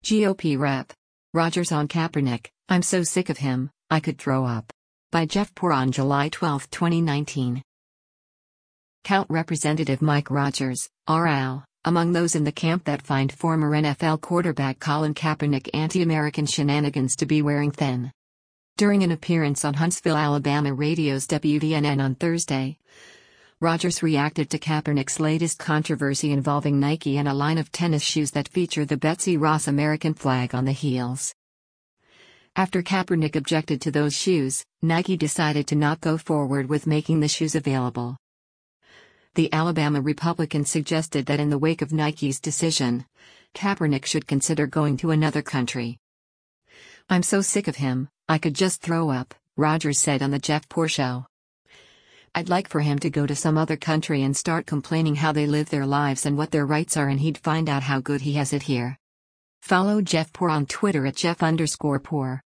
GOP Rep. Rodgers on Kaepernick, "I'm so sick of him, I could throw up." By Jeff Poor on July 12, 2019. Count Representative Mike Rodgers, RL, among those in the camp that find former NFL quarterback Colin Kaepernick anti-American shenanigans to be wearing thin. During an appearance on Huntsville, Alabama radio's WDNN on Thursday, Rodgers reacted to Kaepernick's latest controversy involving Nike and a line of tennis shoes that feature the Betsy Ross American flag on the heels. After Kaepernick objected to those shoes, Nike decided to not go forward with making the shoes available. The Alabama Republican suggested that in the wake of Nike's decision, Kaepernick should consider going to another country. "I'm so sick of him, I could just throw up," Rodgers said on the Jeff Poor Show. "I'd like for him to go to some other country and start complaining how they live their lives and what their rights are, and he'd find out how good he has it here." Follow Jeff Poor on Twitter at Jeff_Poor.